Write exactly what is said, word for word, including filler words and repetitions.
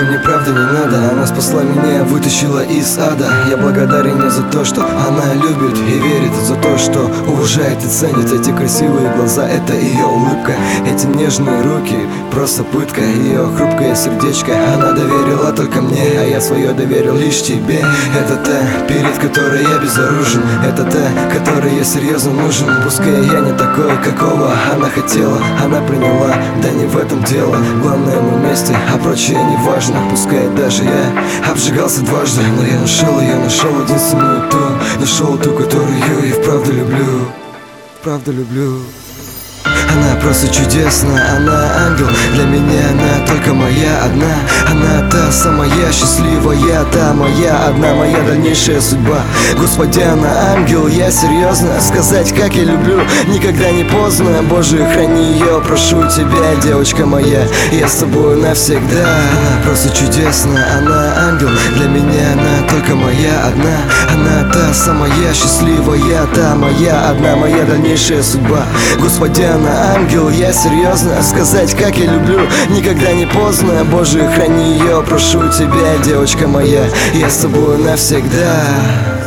которой мне правда не надо. Она спасла меня, вытащила из ада. Я благодарен ей за то, что она любит и верит, за то, что уважает и ценит. Эти красивые глаза, это ее улыбка, эти нежные руки, просто пытка. Ее хрупкое сердечко она доверила только мне, а я свое доверил лишь тебе. Это та, перед которой я безоружен, это та, которой я серьезно нужен. Пускай я не такой, какого она хотела, она приняла, да не в этом дело. Главное мы вместе, а прочее не важно. Пускай даже я обжигался дважды, но я нашел ее, нашел единственную ту, нашел ту, которую я и вправду люблю, правда люблю. Она просто чудесна, она ангел. Для меня она только моя одна. Она та самая счастливая, та моя одна, моя дальнейшая судьба. Господи, она ангел, я серьезно сказать, как я люблю. Никогда не поздно, Боже, храни ее, прошу тебя, девочка моя, я с тобой навсегда. Она просто чудесна, она ангел. Для меня она только моя одна. Она та самая счастливая, та моя одна, моя дальнейшая судьба. Господи, она ангел, я серьезно сказать, как я люблю. Никогда не поздно, Боже, храни ее, прошу тебя, девочка моя, я с тобой навсегда.